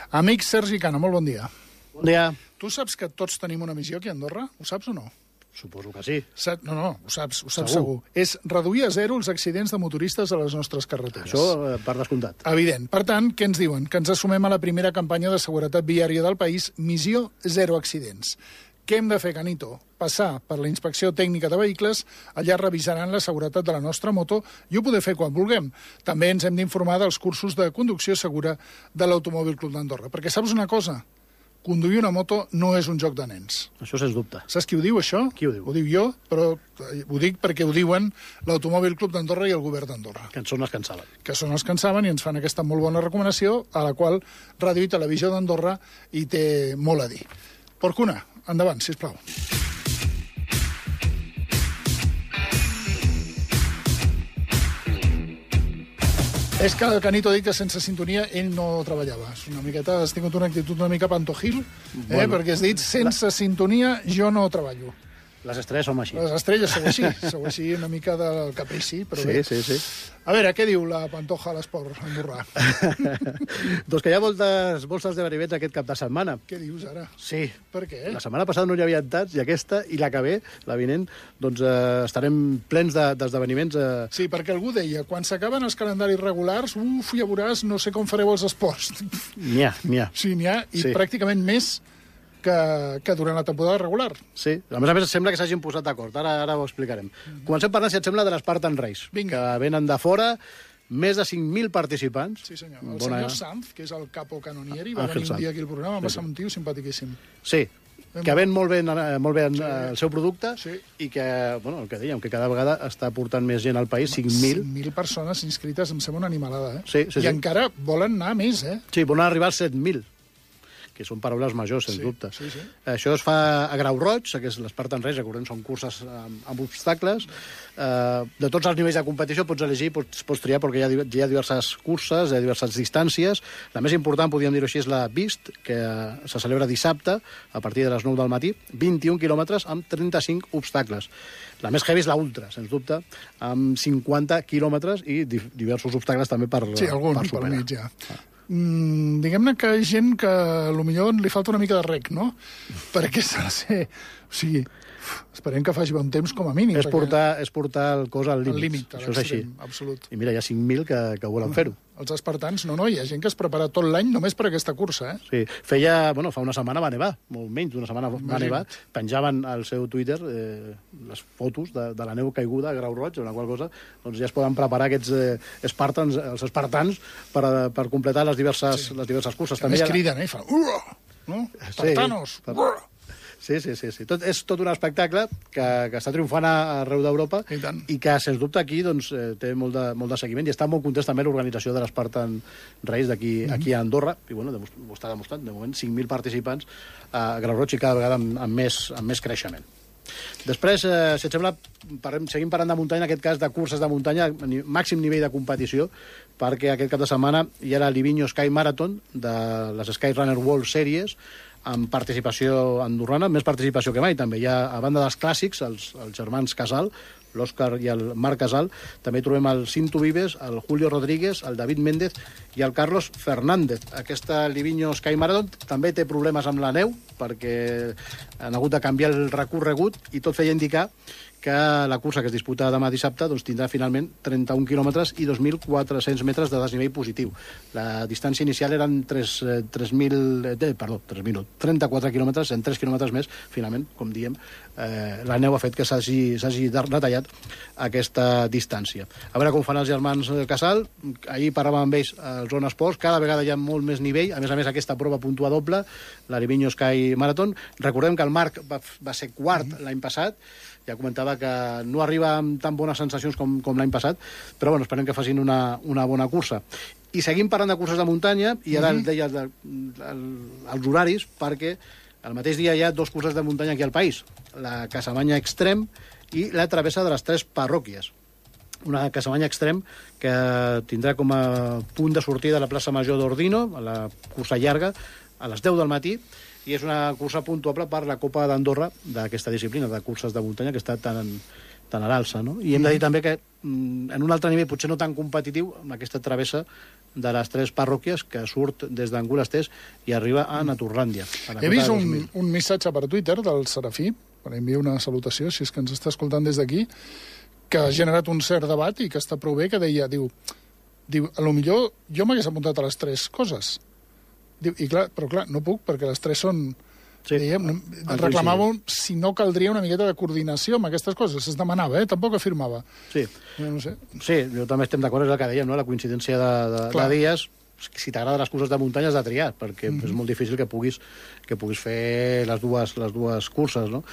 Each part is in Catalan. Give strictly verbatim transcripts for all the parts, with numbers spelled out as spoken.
Amic Sergi Cano, molt bon dia. Bon dia. Tu saps que tots tenim una missió aquí a Andorra? Ho saps o no? Suposo que sí. Sa no, no, ho saps, ho saps segur. segur. És reduir a zero els accidents de motoristes a les nostres carreteres. Això eh, per descomptat. Evident. Per tant, què ens diuen? Que ens assumem a la primera campanya de seguretat viària del país, Missió Zero Accidents. Què hem de fer, Canito? Passar per la inspecció tècnica de vehicles, allà revisaran la seguretat de la nostra moto i ho poder fer quan vulguem. També ens hem d'informar dels cursos de conducció segura de l'Automòbil Club d'Andorra. Perquè saps una cosa? Conduir una moto no és un joc de nens. Això sens dubte. Saps qui ho diu, això? Qui ho diu? Ho dic jo, però ho dic perquè ho diuen l'Automòbil Club d'Andorra i el govern d'Andorra. Que són els que en saben. Que són els que en saben i ens fan aquesta molt bona recomanació, a la qual Ràdio i Televisió d'Andorra hi té molt a dir. Porcuna, endavant, sisplau. És que el Canito ha dit que sense sintonia ell no treballava. És una miqueta, has tingut una actitud una mica pantojil, eh? Bueno, Perquè has dit, sense sintonia jo no treballo. Les estrelles són així. Les estrelles sou així, sou així una mica del caprici, però sí, bé. Sí, sí, A veure, què diu la Pantoja a l'esport andorrà? Doncs que hi ha moltes bolses de verivets aquest cap de setmana. Què dius ara? Sí. Per què? La setmana passada no hi havia tants, i aquesta, i la que ve, la vinent, doncs eh, estarem plens d'esdeveniments. De, eh... Sí, perquè algú deia, quan s'acaben els calendaris regulars, uf, ja veuràs, no sé com fareu els esports. N'hi ha, n'hi ha. Sí, n'hi ha, i sí. pràcticament més que, que durant la temporada regular. Sí, a més a més sembla que s'hagin posat d'acord, ara, ara ho explicarem. Mm-hmm. Comencem parlant, si et sembla, de l'Spartan Race, Vinga. Que venen de fora, més de cinc mil participants. Sí, senyor. El Bona... senyor Sanz, que és el capo canonieri, va Ángel venir un Sanz. dia aquí al programa, va Sí, ser un tio simpaticíssim. Sí, que ven molt bé, molt bé Sí. el seu producte Sí. i que, bueno, el que dèiem, que cada vegada està portant més gent al país, cinc mil. cinc mil persones inscrites, em sembla una animalada, eh? Sí, sí, I sí. encara volen anar més, eh? Sí, volen arribar als set mil, que són paraules majors, sens Sí, dubte. sí, sí. Això es fa a Grau Roig, que és l'Spartan Race, recordem, són curses amb, amb obstacles. Eh, de tots els nivells de competició pots elegir, pots, pots triar, perquè hi ha, hi ha diverses curses, hi ha diverses distàncies. La més important, podríem dir-ho així, és la Beast, que se celebra dissabte, a partir de les nou del matí, vint-i-un quilòmetres amb trenta-cinc obstacles. La més heavy és la Ultra, sens dubte, amb cinquanta quilòmetres i diversos obstacles també per, Sí, algun per per superar. mig, ja. Ah. Mm, diguem-ne que hi ha gent que potser li falta una mica de rec, no? Perquè s'ha de ser... O sigui, esperem que faci bon temps com a mínim. És perquè... portar, és portar el cos al límit. Al límit, a això és així. l'extrem, absolut. I mira, hi ha cinc mil que, que volen fer-ho. Els espartans, no, no, hi ha gent que es prepara tot l'any només per aquesta cursa, eh? Sí, feia, bueno, fa una setmana va nevar, molt menys d'una setmana va Imagina't. nevar, penjaven al seu Twitter eh, les fotos de, de la neu caiguda a Grau Roig, una qual cosa, doncs ja es poden preparar aquests eh, espartans, els espartans per, a, per completar les diverses, sí. les diverses curses. Que a més hi ha... criden, eh? I fan... Uah! No? Espartanos! Sí, Uah! Sí, sí, sí. sí. Tot, és tot un espectacle que, que està triomfant arreu d'Europa I tant. i que, sens dubte, aquí doncs, eh, té molt de, molt de seguiment i està molt content també l'organització de l'Spartan Race d'aquí Mm-hmm. aquí a Andorra. I, bueno, ho està demostrant. De moment, cinc mil participants a Grau Roig i cada vegada amb, amb, més, amb més creixement. Després, eh, si et sembla, parlem, seguim parlant de muntanya, en aquest cas de curses de muntanya, màxim nivell de competició, perquè aquest cap de setmana hi ha la Livigno Sky Marathon de les Skyrunner World Series, amb participació andorrana, més participació que mai, també. Hi ha, a banda dels clàssics, els, els germans Casal, l'Òscar i el Marc Casal, també trobem el Cinto Vives, el Julio Rodríguez, el David Méndez i el Carlos Fernández. Aquesta Livigno Sky Marathon també té problemes amb la neu, perquè han hagut de canviar el recorregut i tot feia indicar que la cursa que es disputa demà dissabte doncs, tindrà finalment trenta-un quilòmetres i dos mil quatre-cents metres de desnivell positiu. La distància inicial eren tres mil, eh, perdó, tres mil, trenta-quatre quilòmetres, en tres quilòmetres més, finalment, com diem, eh, la neu ha fet que s'hagi retallat aquesta distància. A veure com fan els germans Casal. Ahir parlàvem amb ells al Zona Esports, cada vegada hi ha molt més nivell, a més a més aquesta prova puntua doble, la Livigno Sky Marathon. Recordem que el Marc va, va ser quart mm-hmm. l'any passat, ja comentava que no arriba amb tan bones sensacions com, com l'any passat, però bueno, esperem que facin una, una bona cursa. I seguim parlant de curses de muntanya, i ara mm-hmm. deia de, de, els horaris, perquè el mateix dia hi ha dos curses de muntanya aquí al país, la Casamanya Extrem i la Travessa de les Tres Parròquies. Una Casamanya Extrem que tindrà com a punt de sortida a la plaça Major d'Ordino, a la cursa llarga, a les deu del matí, i és una cursa puntuable per la Copa d'Andorra d'aquesta disciplina de curses de muntanya que està tan, tan a l'alça, no? I hem de dir també que en un altre nivell, potser no tan competitiu, amb aquesta travessa de les tres parròquies que surt des d'Angulestés i arriba a Naturlàndia. A He vist un, un missatge per Twitter del Serafí, per enviar una salutació, si és que ens està escoltant des d'aquí, que ha generat un cert debat i que està prou bé, que deia, diu, diu a lo millor jo m'hagués apuntat a les tres coses. Diu, i clar, però clar, no puc, perquè les tres són... Sí. Dèiem, reclamàvem si no caldria una miqueta de coordinació amb aquestes coses. Es demanava, eh? Tampoc afirmava. Sí. No, no sé. Sí, jo també estem d'acord, és el que dèiem, no? La coincidència de, de, de dies, si t'agraden les curses de muntanya has de triar, perquè mm-hmm. és molt difícil que puguis, que puguis fer les dues, les dues curses, no?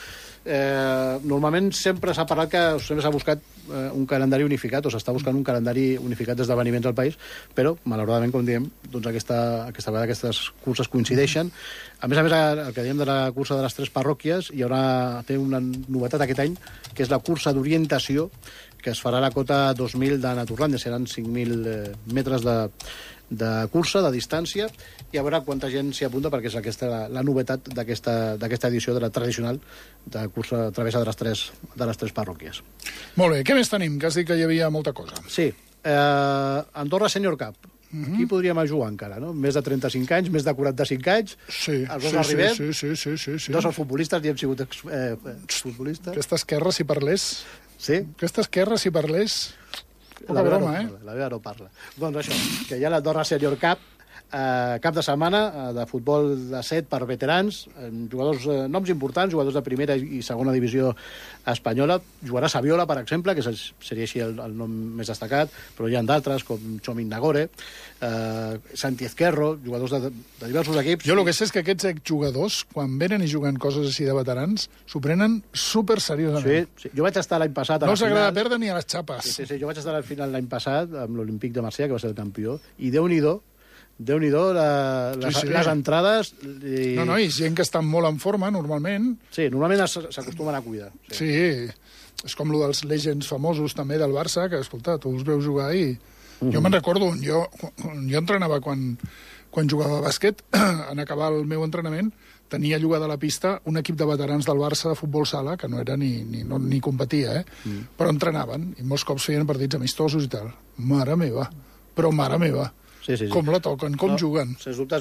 Eh, normalment sempre s'ha parlat que sempre s'ha buscat eh, un calendari unificat, o s'està buscant un calendari unificat d'esdeveniments al país, però, malauradament, com diem, doncs aquesta, aquesta vegada aquestes curses coincideixen. A més a més, el que diem de la cursa de les tres parròquies, hi haurà, té una novetat aquest any, que és la cursa d'orientació, que es farà a la cota dos mil de Naturlàndia, seran cinc mil eh, metres de, de cursa, de distància, i a veure quanta gent s'hi apunta, perquè és aquesta la, la novetat d'aquesta edició de la tradicional de cursa travessa de les tres, de les tres parròquies. Molt bé, què més tenim? Que has dit que hi havia molta cosa. Sí, eh, Andorra Senior Cup. Uh-huh. Aquí podríem jugar encara, no? Més de trenta-cinc anys, més de quaranta-cinc anys. Sí, els dos sí, arribem. Sí, sí, sí, sí, sí. Dos els futbolistes, i hem sigut eh, futbolistes. Aquesta esquerra, si parlés... Sí? Aquesta esquerra, si parlés... Poca la broma, no eh? Parla, la meva no parla. Doncs això, que hi ha l'Andorra Senior Cup, eh, cap de setmana eh, de futbol de set per veterans, eh, jugadors, eh, noms importants, jugadors de primera i segona divisió espanyola. Jugarà Saviola, per exemple, que seria així el, el nom més destacat, però hi ha d'altres, com Chomin Nagore, eh, Santi Ezquerro, jugadors de, de diversos equips. Jo el que sé és que aquests exjugadors, quan venen i juguen coses així de veterans, s'ho prenen super seriosament. Sí, sí. Jo vaig estar l'any passat a no la final... No s'agrada perdre ni a les xapes. Sí, sí, sí, jo vaig estar a la final l'any passat amb l'Olímpic de Marsella, que va ser el campió, i Déu-n'hi-do, Déu-n'hi-do, la, les, sí, sí. les entrades... I... No, no, i gent que està molt en forma, normalment. Sí, normalment s'acostumen a cuidar. Sí. sí, és com el dels legends famosos també del Barça, que, escolta, tu els veus jugar i... Mm-hmm. Jo me'n recordo, jo, jo entrenava quan, quan jugava a bàsquet, en acabar el meu entrenament, tenia llogada a la pista un equip de veterans del Barça de futbol sala, que no era ni, ni, no, ni competia, eh? Mm. Però entrenaven, i molts cops feien partits amistosos i tal. Mare meva, però mare meva. Sí, sí, sí. Com la toquen, com no, juguen. Sens dubte és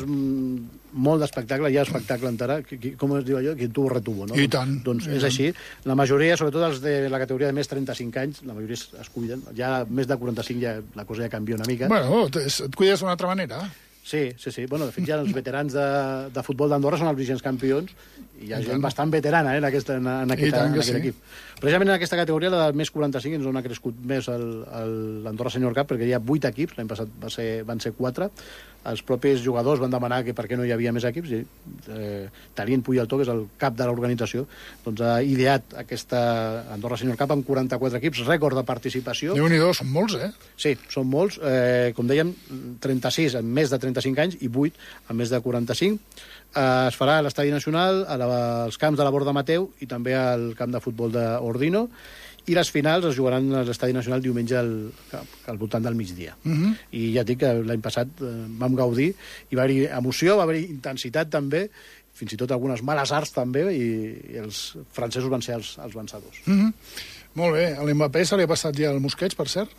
molt d'espectacle, hi ha espectacle encara, com es diu allò? Qui tuvo retuvo, no? I tant. Doncs I és tant. així. La majoria, sobretot els de la categoria de més trenta-cinc anys, la majoria es, es cuiden. Ja més de quaranta-cinc ja la cosa ja canvia una mica. Bueno, et cuides d'una altra manera. Sí, sí, sí. Bueno, de fet, ja els veterans de, de futbol d'Andorra són els vigents campions i hi ha I gent tant. bastant veterana eh, en, aquesta, en, en, aquest, en aquest sí. equip. Precisament en aquesta categoria, la de més quaranta-cinc, és on ha crescut més l'Andorra Senior Cup, perquè hi ha vuit equips, l'any passat va ser, van ser quatre. Els propis jugadors van demanar que per què no hi havia més equips i eh, Talien Puyaltó, que és el cap de l'organització, doncs ha ideat aquesta Andorra Senior Cup amb quaranta-quatre equips, rècord de participació. Déu-n'hi-do, són molts, eh? Sí, són molts. Eh, com dèiem, trenta-sis amb més de trenta-cinc anys i vuit amb més de quaranta-cinc. Eh, es farà a l'Estadi Nacional, a la, als camps de la Borda Mateu i també al camp de futbol d'Ordino. I les finals es jugaran a l'Estadi Nacional diumenge al, al voltant del migdia. Uh -huh. I ja et dic que l'any passat eh, vam gaudir, i va haver-hi emoció, va haver-hi intensitat també, fins i tot algunes males arts també, i, i els francesos van ser els, els vencedors. Uh -huh. Molt bé. A l'Mbappé se li ha passat ja el mosqueig, per cert?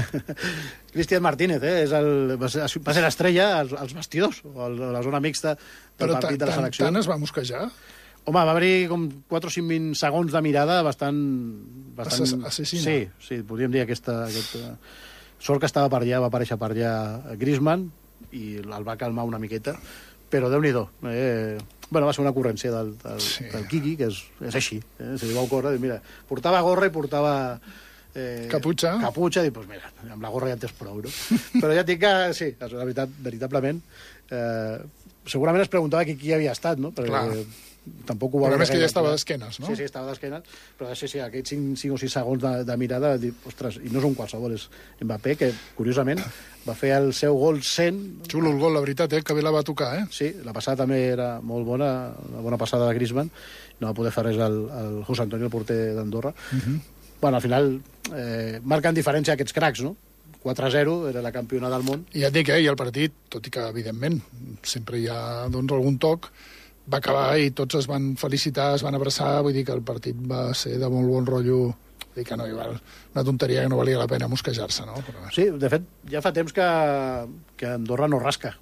Cristian Martínez, eh? És el, va ser, va ser l'estrella als, als vestidors, o a la zona mixta del Però partit de la selecció. Però tant es va mosquejar? Home, va haver-hi com quatre o cinc segons de mirada bastant... bastant... Assassina. Sí, sí, podríem dir aquesta... aquesta... Sort que estava per allà, va aparèixer per allà Griezmann i el va calmar una miqueta, però Déu-n'hi-do. Eh? Bueno, va ser una ocurrència del, del, sí. del Quiqui, que és, és així. Eh? Se li va ocórrer, mira, portava gorra i portava... Eh, caputxa. Caputxa, i doncs mira, amb la gorra ja en tens prou, no? Però ja et dic que, sí, la veritat, veritablement, eh, segurament es preguntava qui, qui havia estat, no? Perquè, clar. Tampoc ho va veure. Però més que ja estava d'esquenes, no? Sí, sí, estava d'esquenes, però sí, sí, aquests cinc o sis segons de, de mirada, dir, ostres, i no és un qualsevol, és Mbappé, que, curiosament, va fer el seu gol cent... Xulo el gol, la veritat, eh? Que bé la va tocar, eh? Sí, la passada també era molt bona, una bona passada de Griezmann, no va poder fer res el, el José Antonio, el porter d'Andorra. Uh -huh. Bueno, al final, eh, marquen diferència aquests cracs, no? quatre a zero, era la campiona del món. I ja et dic, eh, i el partit, tot i que, evidentment, sempre hi ha, doncs, algun toc, va acabar i tots es van felicitar, es van abraçar, vull dir que el partit va ser de molt bon rotllo Dir que no, igual, una tonteria que no valia la pena mosquejar-se, no? Però... Sí, de fet, ja fa temps que, que Andorra no rasca.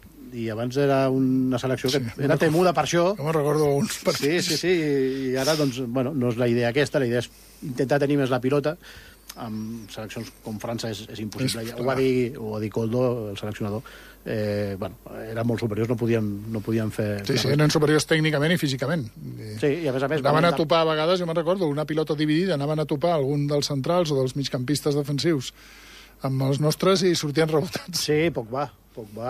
I abans era una selecció que sí, era temuda per això. Jo me'n recordo uns partits. Sí, sí, sí, i ara, doncs, bueno, no és la idea aquesta, la idea és intentar tenir més la pilota. Amb seleccions com França és, és impossible. És, ho, va dir, ho va dir Coldo, el seleccionador. Eh, bueno, eren molt superiors, no podien, no podien fer... Sí, sí, eren superiors tècnicament i físicament. Sí, i a més a més... Anaven a topar a vegades, jo me'n recordo, una pilota dividida, anaven a topar algun dels centrals o dels migcampistes defensius amb els nostres i sortien rebotats. Sí, poc va. Poc va,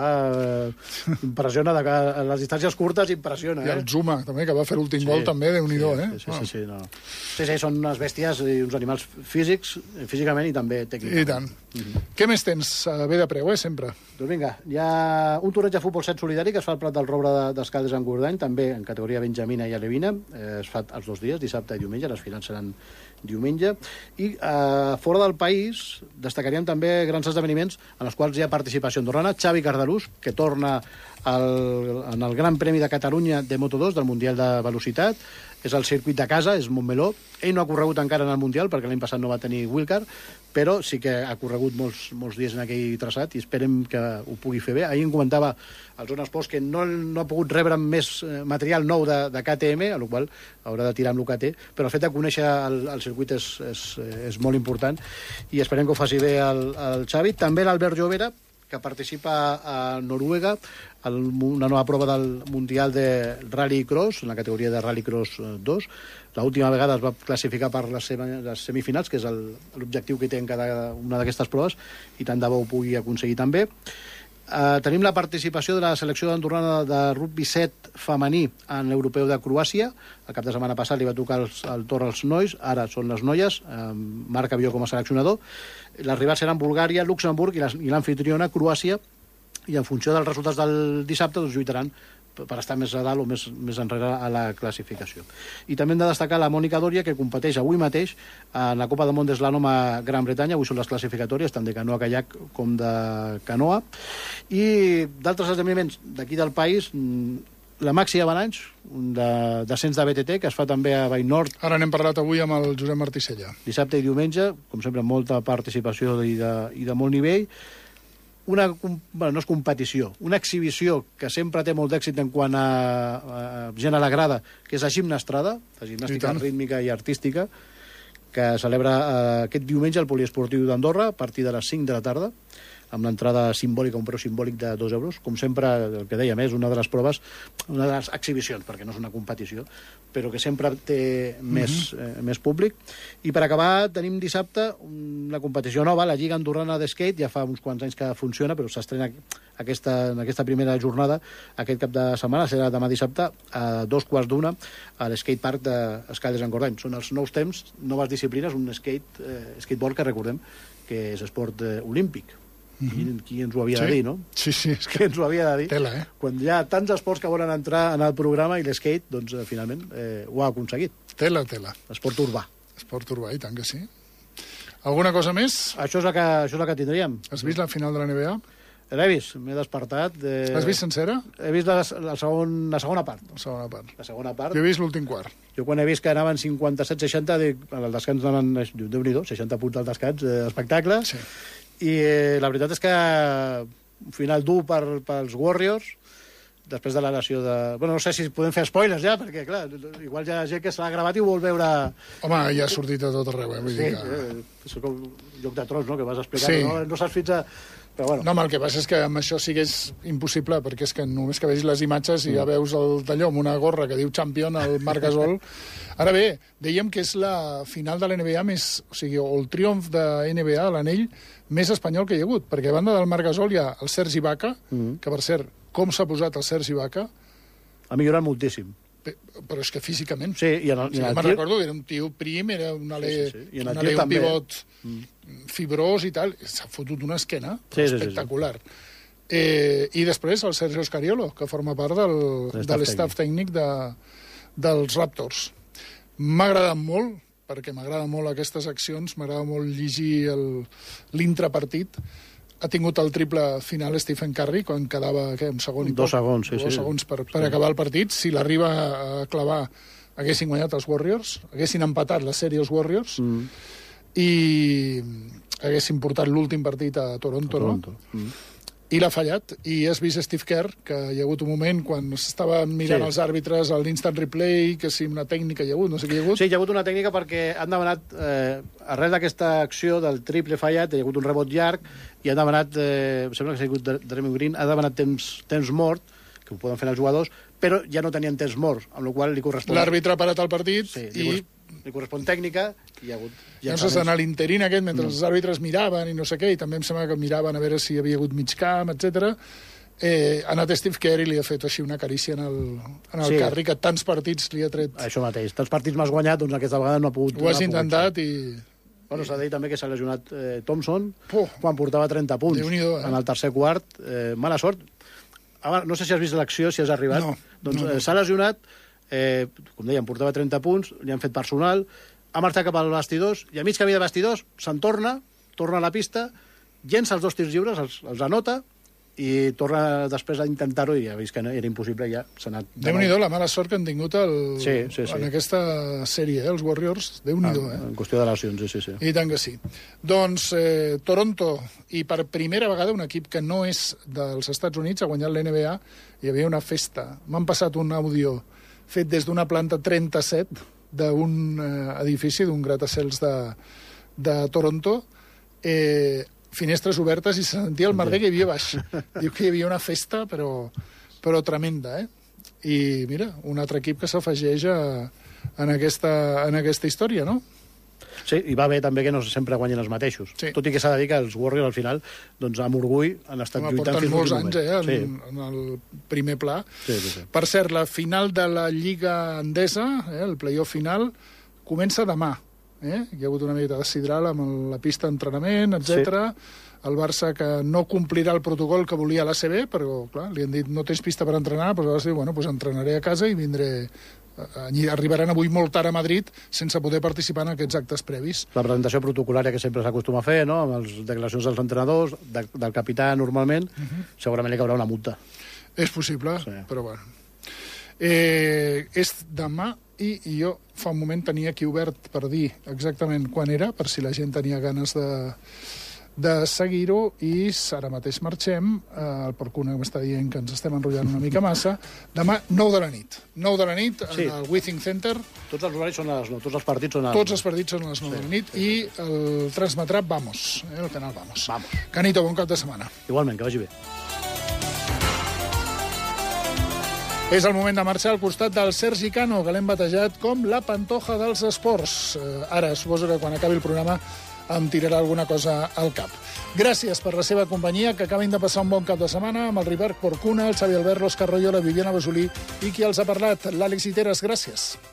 eh, impressiona, de que a les distàncies curtes impressiona. I el eh? Zuma, també, que va fer l'últim sí, gol, també, Déu-n'hi-do, sí, eh? Sí, sí, sí, no. sí, sí, són unes bèsties i uns animals físics, físicament i també tècnicament. I tant. Mm-hmm. Què més tens a bé de preu, eh, sempre? Doncs vinga, hi ha un torneig de futbol set solidari que es fa al Prat del Roure d'Escaldes en Gordany, també en categoria benjamina i alevina, eh, es fa els dos dies, dissabte i diumenge, les finals seran diumenge, i eh, fora del país destacaríem també grans esdeveniments en els quals hi ha participació andorrana. Xavi Cardelús, que torna al, en el Gran Premi de Catalunya de Moto dos del Mundial de Velocitat, és el circuit de casa, és Montmeló. Ell no ha corregut encara en el Mundial, perquè l'any passat no va tenir wildcard, però sí que ha corregut molts, molts dies en aquell traçat i esperem que ho pugui fer bé. Ahir em comentava al Zona Esports que no, no ha pogut rebre més material nou de, de K T M, a la qual haurà de tirar amb el que té, però el fet de conèixer el, el circuit és, és, és molt important i esperem que ho faci bé el, el Xavi. També l'Albert Llobera, que participa a Noruega en una nova prova del Mundial de Rally Cross, en la categoria de Rally Cross dos. L'última vegada es va classificar per les, les semifinals, que és l'objectiu que té en cada una d'aquestes proves, i tant de bo ho pugui aconseguir també. Uh, tenim la participació de la selecció andorrana de rugby set femení en l'europeu de Croàcia. El cap de setmana passat li va tocar el, el torn als nois, ara són les noies, uh, Marc Avió com a seleccionador. Les rivals seran Bulgària, Luxemburg i l'anfitriona Croàcia, i en funció dels resultats del dissabte doncs, lluitaran per estar més a dalt o més, més enrere a la classificació. I també hem de destacar la Mònica Dòria, que competeix avui mateix en la Copa del Món d'Eslànom a Gran Bretanya. Avui són les classificatòries, tant de canoa kayak com de canoa. I d'altres esdeveniments d'aquí del país, la Maxi Abananys, un de descens de B T T, que es fa també a Vallnord. Ara n'hem parlat avui amb el Josep Martí Sella. Dissabte i diumenge, com sempre, molta participació i de, i de molt nivell. Una, bueno, no és competició, una exhibició que sempre té molt d'èxit en quant a, a gent a la grada, que és la gimnastrada, la gimnàstica rítmica i artística, que celebra eh, aquest diumenge al Poliesportiu d'Andorra a partir de les cinc de la tarda, amb l'entrada simbòlica, un preu simbòlic de dos euros. Com sempre, el que dèiem, és una de les proves, una de les exhibicions, perquè no és una competició, però que sempre té més, uh-huh. eh, més públic. I per acabar, tenim dissabte una competició nova, la Lliga Andorrana de Skate, ja fa uns quants anys que funciona, però s'estrena aquesta, en aquesta primera jornada, aquest cap de setmana, serà demà dissabte, a dos quarts d'una, a l'skatepark d'Escaldes en Gordany. Són els nous temps, noves disciplines, un skate, eh, skateboard que recordem que és esport eh, olímpic. Mm-hmm. Qui, qui ens ho havia sí. de dir, no? Sí, sí. És que... Qui ens ho havia de dir? Tela, eh? Quan hi ha tants esports que volen entrar en el programa i l'skate, doncs, eh, finalment, eh, ho ha aconseguit. Tela, tela. Esport urbà. Esport urbà, i tant que sí. Alguna cosa més? Això és la que, això és la que tindríem. Has vist la final de la N B A? L'he vist, m'he despertat. Eh... Has vist sencera? He vist la, la, segon, la segona part. La segona part. La segona part. Jo he vist l'últim quart. Jo quan he vist que anaven cinquanta-set seixanta, dic, al descans anaven, Déu-n'hi-do, seixanta punts al descans, eh, espectacle. Sí. I eh, la veritat és que un final dur per, pels Warriors, després de la lesió de... Bueno, no sé si podem fer spoilers ja, perquè, clar, igual hi ha gent que s'ha gravat i ho vol veure... Home, ja ha sortit a tot arreu, eh? Vull sí, dir que... eh, és com Joc de Trons, no?, que vas explicar, sí. no, no saps fins a... Però bueno. No, home, el que passa és que amb això sí que és impossible, perquè és que només que vegis les imatges i ja veus el d'allò amb una gorra que diu Champion, el Marc Gasol. Ara bé, dèiem que és la final de la N B A més... O sigui, o el triomf de N B A, l'anell més espanyol que hi ha hagut, perquè a banda del Marc Gasol hi ha el Sergi Baca, mm. que per cert, com s'ha posat el Sergi Baca... Ha millorat moltíssim. Però és que físicament... Sí, i en el, sí, i en el me'n tir... recordo, era un tio prim, era un alè, sí, sí, sí. I en el un, alè un pivot mm. fibrós i tal. S'ha fotut una esquena sí, espectacular. Sí, sí, sí. Eh, I després el Sergio Scariolo, que forma part del, de l'estaf tècnic de, dels Raptors. M'ha agradat molt, perquè m'agrada molt aquestes accions, m'agrada molt llegir l'intrapartit. Ha tingut el triple final Stephen Curry, quan quedava què, un segon i Dos poc, segons, sí, dos sí. segons per, per acabar el partit. Si l'arriba a clavar, haguessin guanyat els Warriors, haguessin empatat la sèrie els Warriors, mm. i haguessin portat l'últim partit a Toronto, a Toronto. no? Mm. I l'ha fallat, i has vist Steve Kerr, que hi ha hagut un moment quan s'estaven mirant sí. els àrbitres a l'instant replay, que si una tècnica hi ha hagut, no sé què hi ha hagut. Sí, hi ha hagut una tècnica perquè han demanat, eh, arrel d'aquesta acció del triple fallat, hi ha hagut un rebot llarg, i han demanat, eh, sembla que s'ha hagut Draymond Green, ha demanat temps, temps mort, que ho poden fer els jugadors, però ja no tenien temps mort, amb la qual li correspon... L'àrbitre ha parat el partit sí, i... Li, li correspon tècnica, i hi ha hagut... Ja no sé, en l'interín aquest, mentre mm. els àrbitres miraven i no sé què, i també em sembla que miraven a veure si hi havia hagut mig camp, etcètera. Eh, ha anat Steve Kerr i li ha fet així una carícia en el, en el sí. carri, que tants partits li ha tret... Això mateix, tants partits m'has guanyat, doncs aquesta vegada no ha pogut... Ho has no intentat i... Bueno, s'ha de dir també que s'ha lesionat eh, Thompson, Puh. quan portava trenta punts eh? en el tercer quart. Eh, mala sort. Ara, no sé si has vist l'acció, si has arribat. No. Doncs no, no. Eh, s'ha lesionat, eh, com dèiem, portava trenta punts, li han fet personal, ha marxat cap als bastidors, i a mig camí de bastidors se'n torna, torna a la pista, llença els dos tirs lliures, els, els anota, i torna després a intentar-ho, i ja ha vist que no, era impossible, ja s'ha anat... Déu-n'hi-do la mala sort que han tingut el... sí, sí, sí. en aquesta sèrie, eh, els Warriors. Déu-n'hi-do, ah, eh? En qüestió de lesions, sí, sí, sí. I tant que sí. Doncs eh, Toronto, i per primera vegada un equip que no és dels Estats Units, ha guanyat l'N B A, hi havia una festa. M'han passat un àudio fet des d'una planta trenta-set d'un eh, edifici, d'un gratacels de, de Toronto, eh, finestres obertes, i se sentia el merder que hi havia baix. Diu que hi havia una festa, però, però tremenda, eh? I mira, un altre equip que s'afegeix a, en, aquesta, en aquesta història, no? Sí, i va bé també que no sempre guanyen els mateixos. Sí. Tot i que s'ha de dir que els Warriors al final, doncs amb orgull, han estat Home, lluitant fins molts l'últim anys, eh, en, sí. en el primer pla. Sí, sí, sí. Per cert, la final de la Lliga Endesa, eh, el playoff final, comença demà. Eh? Hi ha hagut una mica de sidral amb el, la pista d'entrenament, etcètera. Sí. El Barça, que no complirà el protocol que volia l'A C B, però clar, li han dit no tens pista per entrenar, però el Barça diu, bueno, pues entrenaré a casa i vindré... Arribaran avui molt tard a Madrid sense poder participar en aquests actes previs. La presentació protocolària que sempre s'acostuma a fer, no?, amb les declaracions dels entrenadors, de, del capità normalment, uh -huh. segurament li caurà una multa. És possible, sí. però bueno. Eh, és demà, i, i jo fa un moment tenia aquí obert per dir exactament quan era, per si la gent tenia ganes de... de seguir-ho, i ara mateix marxem. Eh, el Porcuna m'està dient que ens estem enrotllant una mica massa. Demà, nou de la nit. nou de la nit, sí. en el Withing Center. Tots els horaris són a les nou, tots els partits són a les Tots els partits són a les nou sí. de la nit, i el transmetrà Vamos, eh, el canal Vamos. Vamos. Canito, bon cap de setmana. Igualment, que vagi bé. És el moment de marxar al costat del Sergi Cano, que l'hem batejat com la Pantoja dels esports. Eh, ara, suposo que quan acabi el programa em tirarà alguna cosa al cap. Gràcies per la seva companyia, que acabin de passar un bon cap de setmana amb el Ricard Porcuna, el Xavi Albert, l'Òscar Royo, la Viviana Basolí i qui els ha parlat, l'Àlex Iteres. Gràcies.